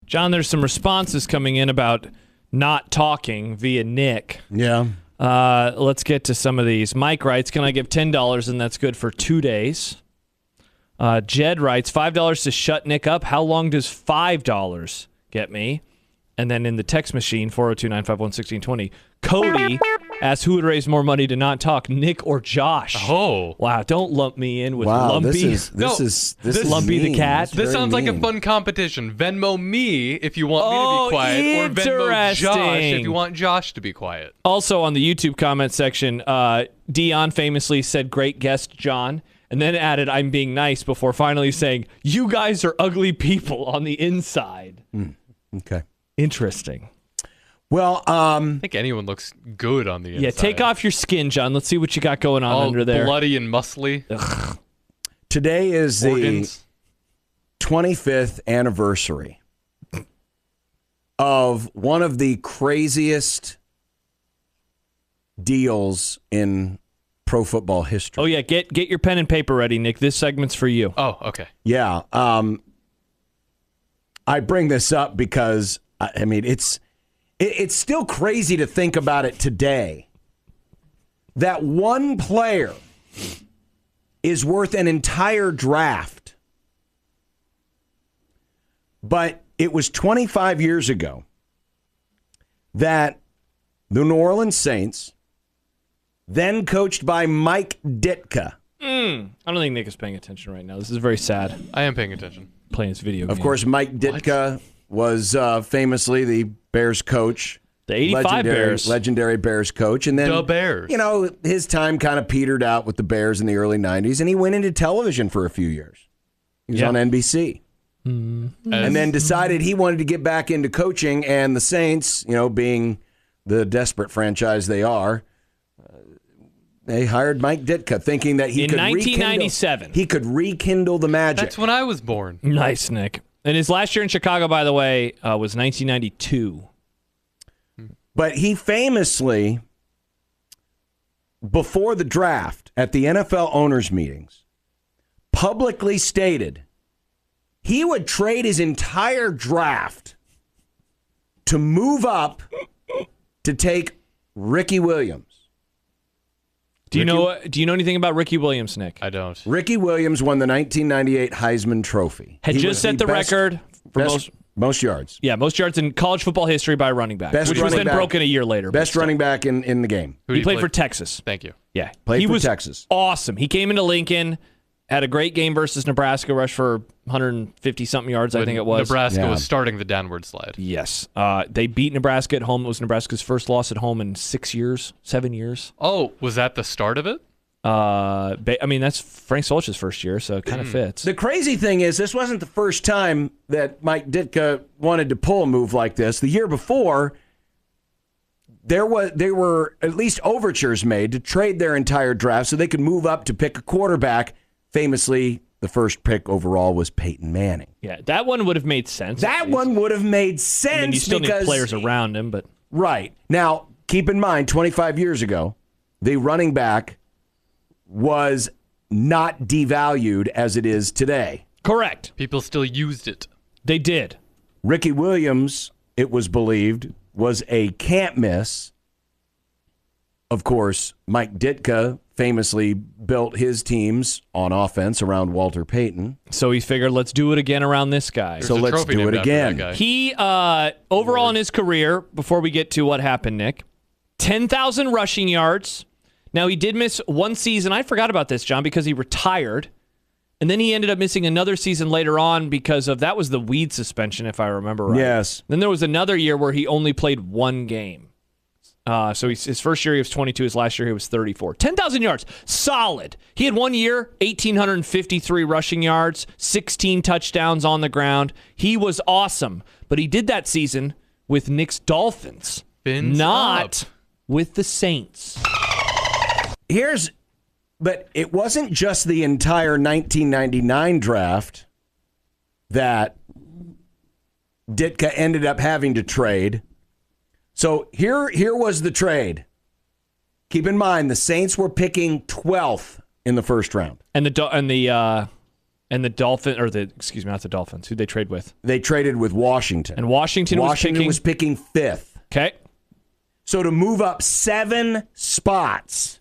John, there's some responses coming in about not talking via Nick. Yeah. Let's get to some of these. Mike writes, can I give $10 and that's good for 2 days? Jed writes, $5 to shut Nick up. How long does $5 get me? And then in the text machine, 402-951-1620, Cody asks who would raise more money to not talk, Nick or Josh? Oh. Wow, don't lump me in with Wow, Lumpy. this is Lumpy the mean. cat. This sounds like a mean. fun competition. Venmo me if you want me to be quiet, or Venmo Josh interesting. if you want Josh to be quiet. Also on the YouTube comment section, Dion famously said, great guest, John, and then added, I'm being nice, before finally saying, you guys are ugly people on the inside. Okay. Interesting. Well, I think anyone looks good on the inside. Yeah, take off your skin, John. Let's see what you got going on All under there. bloody and muscly. today is Organs. the 25th anniversary of one of the craziest deals in pro football history. Oh, yeah, get your pen and paper ready, Nick. This segment's for you. Oh, okay. Yeah. I bring this up because, I mean, it's still crazy to think about it today. That one player is worth an entire draft. But it was 25 years ago that the New Orleans Saints, then coached by Mike Ditka. I don't think Nick is paying attention right now. This is very sad. I am paying attention. Playing this video game. Of course, Mike Ditka was famously the Bears coach. The 85 Bears. Legendary Bears coach. And then, The Bears. you know, his time kind of petered out with the Bears in the early 90s, and he went into television for a few years. He was on NBC. And then decided he wanted to get back into coaching, and the Saints, you know, being the desperate franchise they are, they hired Mike Ditka, thinking that In 1997. he could rekindle the magic. That's when I was born. Nice, Nick. And his last year in Chicago, by the way, was 1992. But he famously, before the draft at the NFL owners' meetings, publicly stated he would trade his entire draft to move up to take Ricky Williams. Do you know anything about Ricky Williams, Nick? I don't. Ricky Williams won the 1998 Heisman Trophy. Had He just was set the best- record for most yards. most yards in college football history by a running back, Best which was running then back. broken a year later. but Best still. running back in the game. Who He did played play for Texas. Thank you. Yeah. Played he for was Texas. awesome. He came into Lincoln, had a great game versus Nebraska, rushed for 150-something yards, I think it was. Nebraska was starting the downward slide. Yes. They beat Nebraska at home. It was Nebraska's first loss at home in 7 years. Oh, was that the start of it? I mean, that's Frank Solch's first year, so it kind of fits. The crazy thing is, this wasn't the first time that Mike Ditka wanted to pull a move like this. The year before, there were at least overtures made to trade their entire draft so they could move up to pick a quarterback. Famously, the first pick overall was Peyton Manning. Yeah, that one would have made sense. That one would have made sense. I mean, you still need because, players around him, but Right. Now, keep in mind, 25 years ago, the running back was not devalued as it is today. correct. People still used it. They did. Ricky Williams, it was believed, was a can't miss. Of course, Mike Ditka famously built his teams on offense around Walter Payton. So he figured, let's do it again around this guy. So There's a let's trophy do named it after that again. guy. He, overall in his career, before we get to what happened, Nick, 10,000 rushing yards. Now, he did miss one season. I forgot about this, John, because he retired. And then he ended up missing another season later on because of, that was the weed suspension, if I remember right. Yes. Then there was another year where he only played one game. So his first year he was 22. His last year he was 34. 10,000 yards. Solid. He had 1 year, 1,853 rushing yards, 16 touchdowns on the ground. He was awesome. But he did that season with Nick's Dolphins. Fins not up. with the Saints. But it wasn't just the entire 1999 draft that Ditka ended up having to trade. So here was the trade. Keep in mind, the Saints were picking 12th in the first round. And the And not the Dolphins. Who'd they trade with? They traded with Washington. And Washington was picking 5th. Okay. So to move up 7 spots,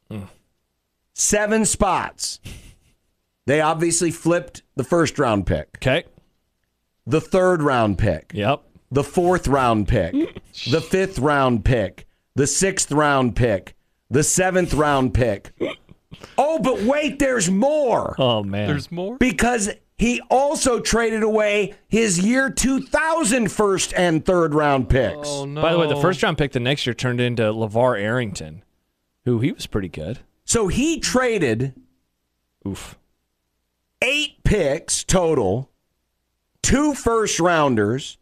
7 spots, they obviously flipped the first-round pick. Okay. The third-round pick. Yep. The fourth-round pick. The fifth-round pick. The sixth-round pick. The seventh-round pick. Oh, but wait, there's more. Oh, man. There's more? Because he also traded away his year 2000 first and third-round picks. Oh, no. By the way, the first-round pick the next year turned into LeVar Arrington, who he was pretty good. So he traded Oof. 8 picks total, 2 first-rounders,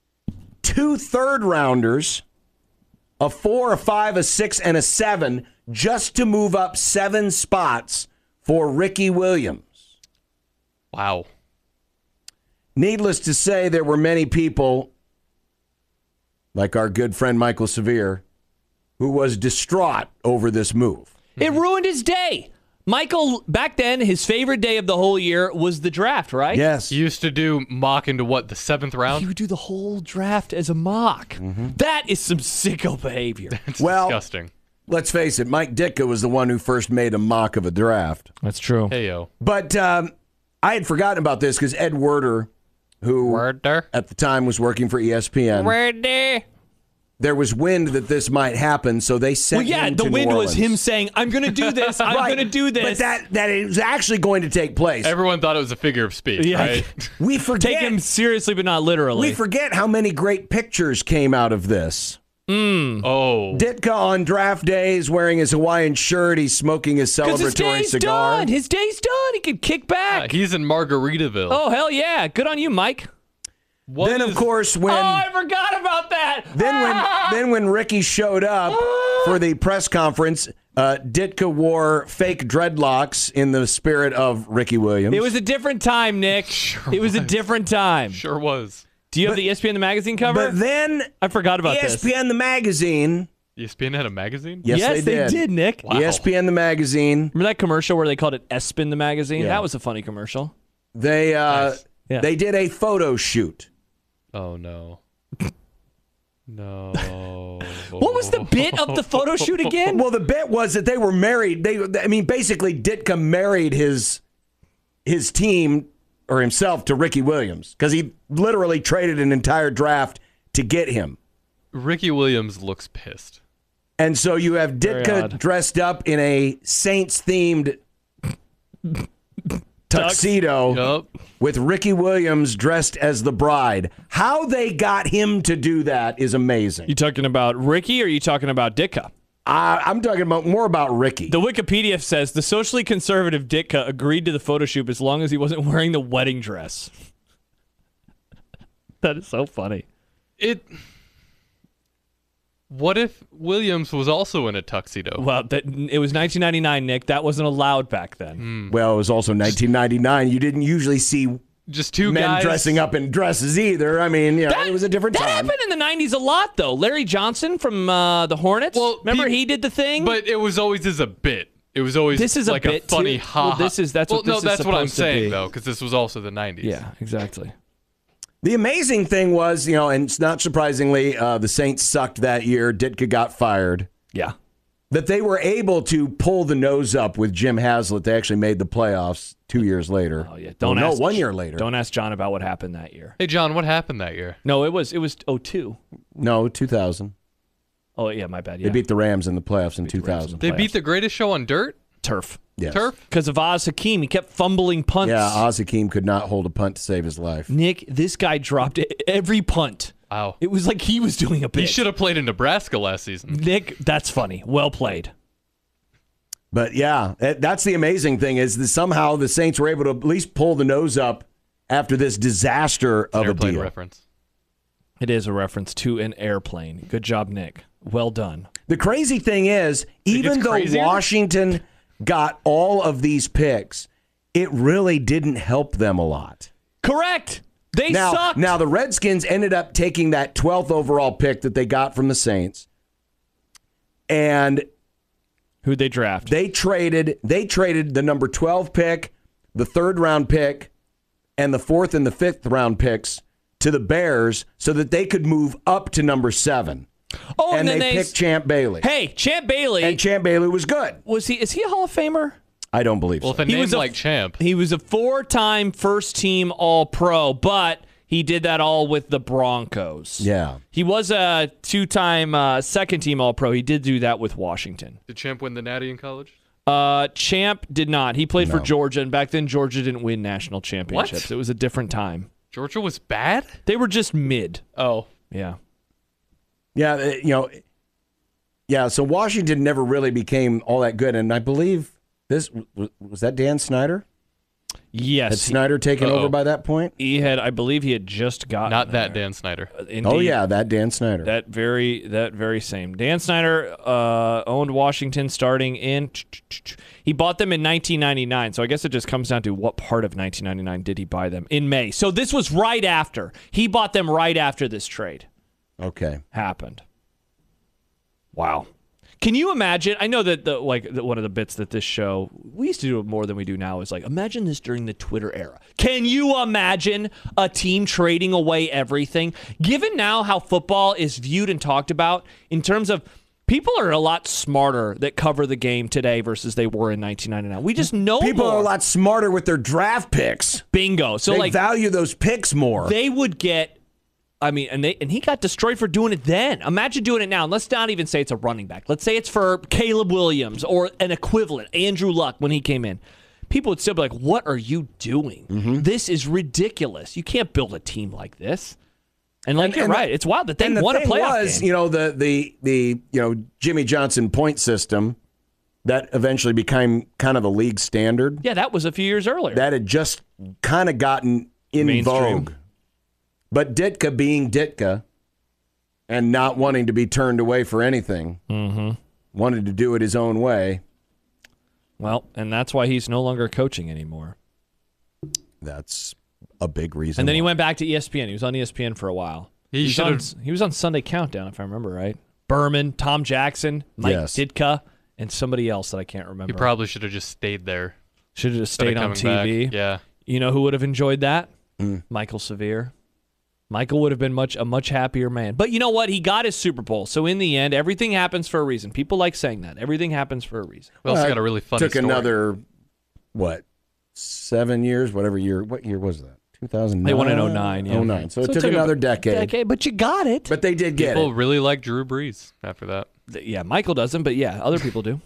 2 third-rounders, a 4, a 5, a 6, and a 7 just to move up 7 spots for Ricky Williams. Wow. Needless to say, there were many people, like our good friend Michael Severe, who was distraught over this move. It ruined his day. Michael, back then, his favorite day of the whole year was the draft, right? Yes. He used to do mock into what, the 7th round? He would do the whole draft as a mock. Mm-hmm. That is some sicko behavior. It's Well- disgusting. Let's face it, Mike Ditka was the one who first made a mock of a draft. That's true. Hey, yo. But I had forgotten about this because Ed Werder, who at the time was working for ESPN, there was wind that this might happen, so they sent him to the New wind was Orleans. him saying, I'm going to do this, I'm going to do this. But that is actually going to take place. Everyone thought it was a figure of speech, Yeah. right? We forget. Take him seriously, but not literally. We forget how many great pictures came out of this. Oh. Ditka on draft days wearing his Hawaiian shirt. He's smoking his Because his celebratory day's cigar. done. His day's done. He can kick back. He's in Margaritaville. Oh, hell yeah. Good on you, Mike. What Then, is- of course, when I forgot about that. then when Ricky showed up for the press conference, Ditka wore fake dreadlocks in the spirit of Ricky Williams. It was a different time, Nick. It was a different time. Sure was. Do you have the ESPN the magazine cover? But then I forgot about this. ESPN the magazine. ESPN had a magazine? Yes, they did. Nick. Wow. ESPN the magazine. Remember that commercial where they called it Espin the magazine? Yeah. That was a funny commercial. They Yeah. they did a photo shoot. Oh, no. No. What was the bit of the photo shoot again? Well, the bit was that they were married. Basically, Ditka married his team or himself to Ricky Williams because he literally traded an entire draft to get him. Ricky Williams looks pissed. And so you have Very Ditka odd. dressed up in a Saints-themed tuxedo Yup. with Ricky Williams dressed as the bride. How they got him to do that is amazing. You talking about Ricky or are you talking about Ditka? I'm talking more about Ricky. The Wikipedia says the socially conservative Ditka agreed to the photo shoot as long as he wasn't wearing the wedding dress. That is so funny. What if Williams was also in a tuxedo? Well, it was 1999, Nick. That wasn't allowed back then. Well, it was also 1999. You didn't usually see Just two men guys dressing up in dresses either. I mean, it was a different That time. happened in the 90s a lot, though. Larry Johnson from the Hornets. Well, remember he did the thing? But it was always as a bit. It was always This is a like bit, funny too. ha. Well, that's what this no, is that's what I'm supposed to saying be. though, because this was also the 90s. Yeah, exactly. The amazing thing was, and it's not surprisingly, the Saints sucked that year. Ditka got fired. Yeah. That they were able to pull the nose up with Jim Haslett. They actually made the playoffs 2 years later. Oh yeah. Well, no, 1 year later. Don't ask John about what happened that year. Hey John, what happened that year? No, it was 02. No, 2000. Oh yeah, my bad. Yeah. They beat the Rams in the playoffs in Beat the Rams in 2000. They Playoffs. beat the greatest show on dirt? Turf. Yes. Turf? Because of Oz Hakeem, he kept fumbling punts. Yeah, Oz Hakeem could not hold a punt to save his life. Nick, this guy dropped every punt. Wow. It was like he was doing a bit. He should have played in Nebraska last season. Nick, that's funny. Well played. But yeah, that's the amazing thing is that somehow the Saints were able to at least pull the nose up after this disaster of a Airplane deal. reference. It is a reference to an airplane. Good job, Nick. Well done. The crazy thing is, even gets though crazier? Washington got all of these picks, it really didn't help them a lot. Correct. They sucked. Now, the Redskins ended up taking that 12th overall pick that they got from the Saints, and Who'd they draft? they traded the number 12 pick the 3rd round pick and the 4th and the 5th round picks to the Bears so that they could move up to number 7. Oh, and they picked Champ Bailey. Hey, Champ Bailey. And Champ Bailey was good. Is he a Hall of Famer? I don't believe so. So. Well, if a name like Champ. He was a 4-time first-team All-Pro, but he did that all with the Broncos. Yeah. He was a 2-time second-team All-Pro. He did do that with Washington. Did Champ win the Natty in college? Champ did not. He played for Georgia, and back then Georgia didn't win national championships. What? It was a different time. Georgia was bad? They were just mid. Oh. Yeah. Yeah, so Washington never really became all that good, and I believe was that Dan Snyder? Yes. Had Snyder taken over by that point? I believe he had just gotten Not that there. Dan Snyder. Indeed. Oh yeah, that Dan Snyder. That very same. Dan Snyder owned Washington starting in. He bought them in 1999. So I guess it just comes down to what part of 1999 did he buy them in May. So this was right after. He bought them right after this trade. Okay. Happened. Wow. Can you imagine? I know that one of the bits that this show, we used to do it more than we do now, is like, imagine this during the Twitter era. Can you imagine a team trading away everything? Given now how football is viewed and talked about in terms of people are a lot smarter that cover the game today versus they were in 1999. We just know people more. are a lot smarter with their draft picks. Bingo. So they value those picks more. They would get. I mean, and he got destroyed for doing it then. Imagine doing it now. And let's not even say it's a running back. Let's say it's for Caleb Williams or an equivalent, Andrew Luck, when he came in. People would still be like, what are you doing? Mm-hmm. This is ridiculous. You can't build a team like this. And you're right. It's wild that they won a playoff game. The Jimmy Johnson point system that eventually became kind of the league standard. Yeah, that was a few years earlier. That had just kind of gotten in mainstream. vogue. But Ditka being Ditka and not wanting to be turned away for anything, wanted to do it his own way. Well, and that's why he's no longer coaching anymore. That's a big reason. And then he went back to ESPN. He was on ESPN for a while. He was on Sunday Countdown, if I remember right. Berman, Tom Jackson, Mike Ditka, and somebody else that I can't remember. He probably should have just stayed there. Should have just stayed on TV. Back. Yeah. You know who would have enjoyed that? Michael Severe. Michael would have been a much happier man. But you know what? He got his Super Bowl. So in the end, everything happens for a reason. People like saying that. Everything happens for a reason. We also got a really funny story. Took another, 7 years? Whatever year. What year was that? 2009? They won in 2009. Yeah. 2009. So it took another decade. But you got it. But they did get it. People really like Drew Brees after that. Yeah, Michael doesn't, but yeah, other people do.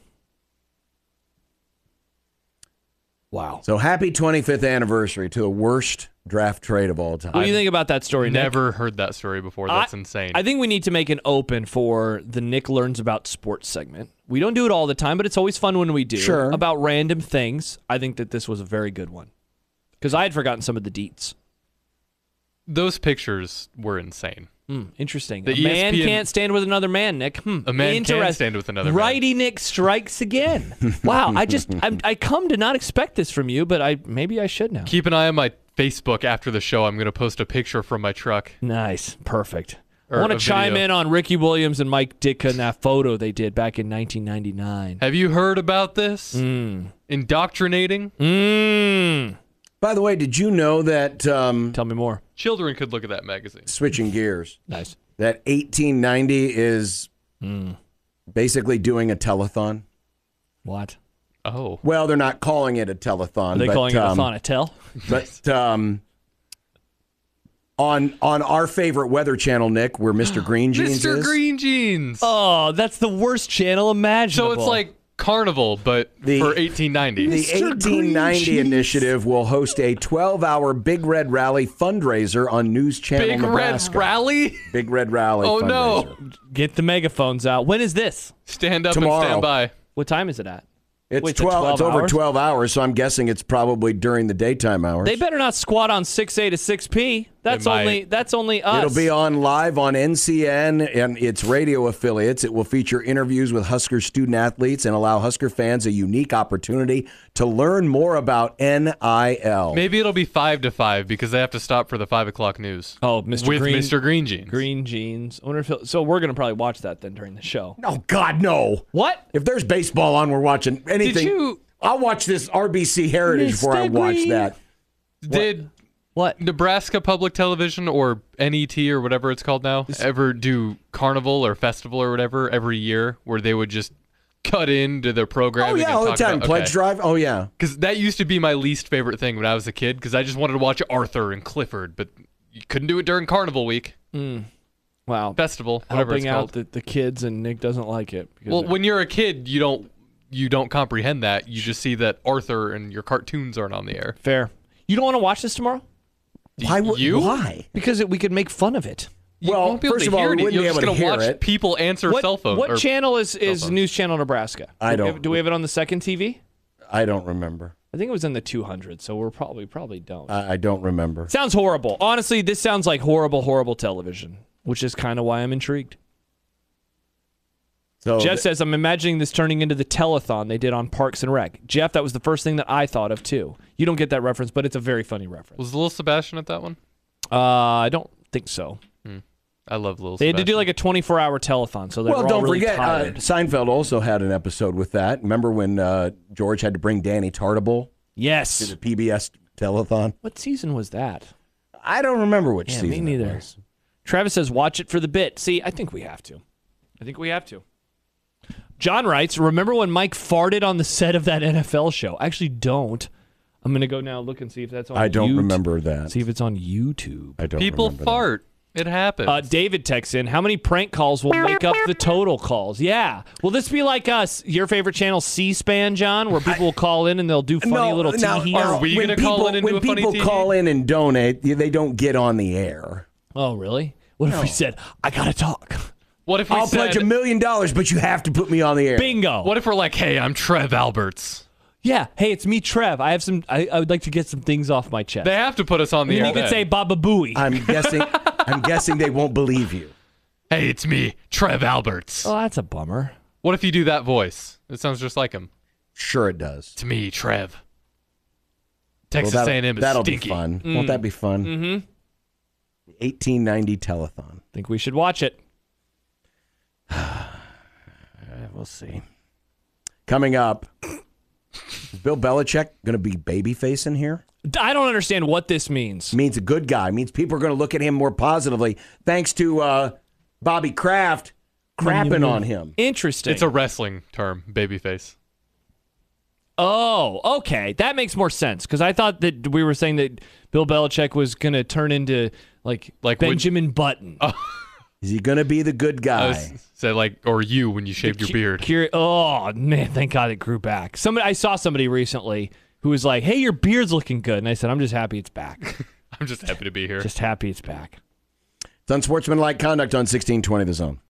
Wow. So happy 25th anniversary to the worst draft trade of all time. What do you think about that story, Nick? Never heard that story before. That's insane. I think we need to make an open for the Nick Learns About Sports segment. We don't do it all the time, but it's always fun when we do. Sure. About random things. I think that this was a very good one. Because I had forgotten some of the deets. Those pictures were insane. Interesting. The a man ESPN can't stand with another man, Nick. A man can stand with another man. Righty Nick strikes again. Wow. I come to not expect this from you, but maybe I should now. Keep an eye on my Facebook after the show. I'm going to post a picture from my truck. Nice. Perfect. I want to chime in on Ricky Williams and Mike Ditka and that photo they did back in 1999. Have you heard about this? Indoctrinating? By the way, did you know that... Tell me more. Children could look at that magazine. Switching gears. Nice. That 1890 is basically doing a telethon. What? Oh. Well, they're not calling it a telethon. Are they calling it a Thonatel? But on our favorite weather channel, Nick, where Mr. Green Jeans is. Mr. Green Jeans. Oh, that's the worst channel imaginable. So it's like Carnival, but for 1890. The Mr. 1890 initiative will host a 12-hour Big Red Rally fundraiser on News Channel Big Nebraska. Red Rally? Big Red Rally Oh, fundraiser. no. Get the megaphones out. When is this? Stand up Tomorrow. and stand by. What time is it at? It's Wait, 12. It's over hours? 12 hours, so I'm guessing it's probably during the daytime hours. They better not squat on 6A to 6P. That's only us. It'll be on live on NCN and its radio affiliates. It will feature interviews with Husker student athletes and allow Husker fans a unique opportunity to learn more about NIL. Maybe it'll be 5 to 5 because they have to stop for the 5 o'clock news. Oh, Mr. With Green, Mr. Green Jeans. Green Jeans. I wonder if so we're going to probably watch that then during the show. Oh, God, no. What? If there's baseball on, we're watching anything. I'll watch this RBC Heritage before I watch Green. that. Did What? Nebraska Public Television or NET or whatever it's called now ever do carnival or festival or whatever every year where they would just cut into the programming? Oh, yeah, all the time. Pledge Drive? Oh, yeah. Because that used to be my least favorite thing when I was a kid because I just wanted to watch Arthur and Clifford, but you couldn't do it during Carnival Week. Wow. Festival, whatever Helping it's out called. the kids, and Nick doesn't like it. Well, when you're a kid, you don't comprehend that. You just see that Arthur and your cartoons aren't on the air. Fair. You don't want to watch this tomorrow? Why? Because we could make fun of it. Well, won't be able first to of all, hear we it. wouldn't be You're able just to gonna hear watch it. people answer cell phone. What or channel is phones. News Channel Nebraska? I don't- Do we have it on the second TV? I don't remember. I think it was in the 200, so we're probably don't. I don't remember. Sounds horrible. Honestly, this sounds like horrible television, which is kind of why I'm intrigued. So Jeff says, I'm imagining this turning into the telethon they did on Parks and Rec. Jeff, that was the first thing that I thought of, too. You don't get that reference, but it's a very funny reference. Was Little Sebastian at that one? I don't think so. I love Little They Sebastian. had to do like a 24-hour telethon, so they were all don't really forget, tired. Seinfeld also had an episode with that. Remember when George had to bring Danny Tartable to Yes. the PBS telethon? What season was that? I don't remember which Yeah, season me it neither. was. Travis says, watch it for the bit. See, I think we have to. John writes, remember when Mike farted on the set of that NFL show? I actually don't. I'm going to go now look and see if that's on I don't YouTube. remember that. See if it's on YouTube. I don't People remember fart. It happens. David texts in, how many prank calls will make up the total calls? Yeah. Will this be like us, your favorite channel, C-SPAN, John, where people will call in and they'll do funny little tee-hees? Are we when gonna call in and do a funny When people tee-hee? call in and donate, they don't get on the air. Oh, really? What if we said, I got to talk? What if we I'll said, pledge $1 million, but you have to put me on the air. Bingo. What if we're like, hey, I'm Trev Alberts? Yeah. Hey, it's me, Trev. I would like to get some things off my chest. They have to put us on the And air. you could then. say Baba Booey. I'm guessing they won't believe you. hey, it's me, Trev Alberts. Oh, that's a bummer. What if you do that voice? It sounds just like him. Sure it does. It's me, Trev. Texas Well, A&M is that'll stinky. be fun. Won't that be fun? Mm-hmm. 1890 telethon. Think we should watch it. We'll see. Coming up, is Bill Belichick going to be babyface in here? I don't understand what this means. Means a good guy. Means people are going to look at him more positively thanks to Bobby Kraft crapping on him. Interesting. It's a wrestling term, babyface. Oh, okay. That makes more sense because I thought that we were saying that Bill Belichick was going to turn into like Benjamin Button. Is he going to be the good guy? Say like, or you when you shaved your beard. Oh, man. Thank God it grew back. I saw somebody recently who was like, hey, your beard's looking good. And I said, I'm just happy it's back. I'm just happy to be here. Just happy it's back. It's unsportsmanlike conduct on 1620 The Zone.